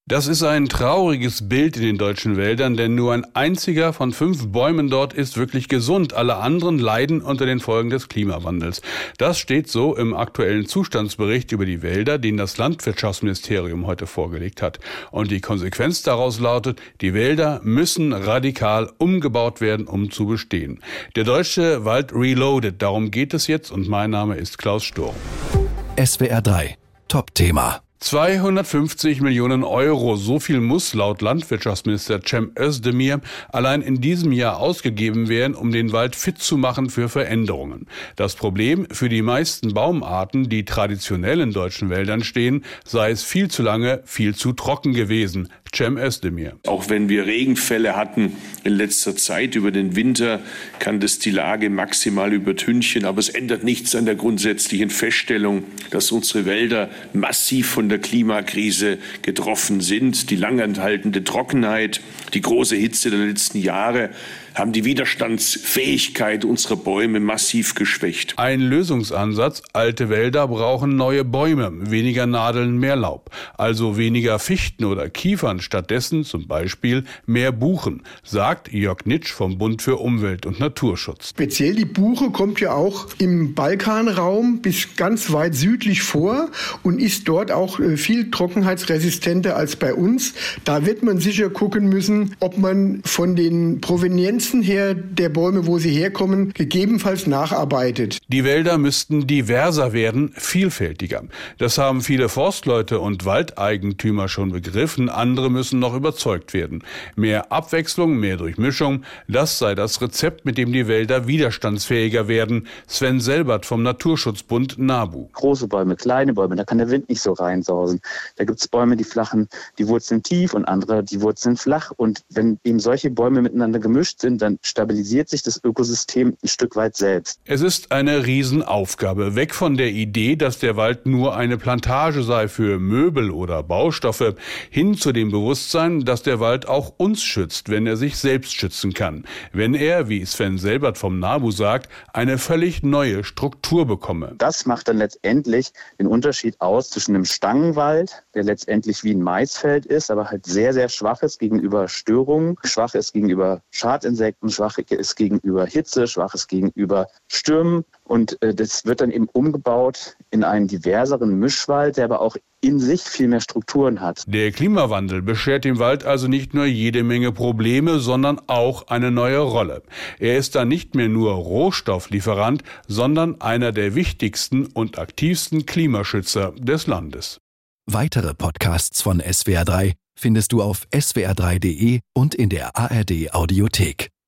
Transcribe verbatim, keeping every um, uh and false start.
Das ist ein trauriges Bild in den deutschen Wäldern, denn nur ein einziger von fünf Bäumen dort ist wirklich gesund. Alle anderen leiden unter den Folgen des Klimawandels. Das steht so im aktuellen Zustandsbericht über die Wälder, den das Landwirtschaftsministerium heute vorgelegt hat. Und die Konsequenz daraus lautet, die Wälder müssen radikal umgebaut werden, um zu bestehen. Der Deutsche Wald reloaded, darum geht es jetzt und mein Name ist Klaus Sturm. S W R drei, Top-Thema. zweihundertfünfzig Millionen Euro, so viel muss laut Landwirtschaftsminister Cem Özdemir allein in diesem Jahr ausgegeben werden, um den Wald fit zu machen für Veränderungen. Das Problem für die meisten Baumarten, die traditionell in deutschen Wäldern stehen, sei es viel zu lange, viel zu trocken gewesen. Cem Özdemir. Auch wenn wir Regenfälle hatten in letzter Zeit über den Winter, kann das die Lage maximal übertünchen. Aber es ändert nichts an der grundsätzlichen Feststellung, dass unsere Wälder massiv von der Klimakrise getroffen sind. Die langanhaltende Trockenheit, die große Hitze der letzten Jahre haben die Widerstandsfähigkeit unserer Bäume massiv geschwächt. Ein Lösungsansatz: Alte Wälder brauchen neue Bäume, weniger Nadeln, mehr Laub. Also weniger Fichten oder Kiefern, stattdessen zum Beispiel mehr Buchen, sagt Jörg Nitsch vom Bund für Umwelt und Naturschutz. Speziell die Buche kommt ja auch im Balkanraum bis ganz weit südlich vor und ist dort auch viel trockenheitsresistenter als bei uns. Da wird man sicher gucken müssen, ob man von den Provenienzen her der Bäume, wo sie herkommen, gegebenenfalls nacharbeitet. Die Wälder müssten diverser werden, vielfältiger. Das haben viele Forstleute und Waldeigentümer schon begriffen, andere müssen noch überzeugt werden. Mehr Abwechslung, mehr Durchmischung, das sei das Rezept, mit dem die Wälder widerstandsfähiger werden. Sven Selbert vom Naturschutzbund NABU. Große Bäume, kleine Bäume, da kann der Wind nicht so reinsausen. Da gibt es Bäume, die flachen, die Wurzeln tief und andere, die Wurzeln flach. Und wenn eben solche Bäume miteinander gemischt sind, dann stabilisiert sich das Ökosystem ein Stück weit selbst. Es ist eine Riesenaufgabe. Weg von der Idee, dass der Wald nur eine Plantage sei für Möbel oder Baustoffe, hin zu dem Bewusstsein, dass der Wald auch uns schützt, wenn er sich selbst schützen kann. Wenn er, wie Sven Selbert vom NABU sagt, eine völlig neue Struktur bekomme. Das macht dann letztendlich den Unterschied aus zwischen einem Stangenwald, der letztendlich wie ein Maisfeld ist, aber halt sehr, sehr schwach ist gegenüber Störungen, schwach ist gegenüber Schadinsekten, schwach ist gegenüber Hitze, schwach ist gegenüber Stürmen. Und äh, das wird dann eben umgebaut in einen diverseren Mischwald, der aber auch in sich viel mehr Strukturen hat. Der Klimawandel beschert dem Wald also nicht nur jede Menge Probleme, sondern auch eine neue Rolle. Er ist dann nicht mehr nur Rohstofflieferant, sondern einer der wichtigsten und aktivsten Klimaschützer des Landes. Weitere Podcasts von S W R drei findest du auf s w r drei punkt d e und in der A R D Audiothek.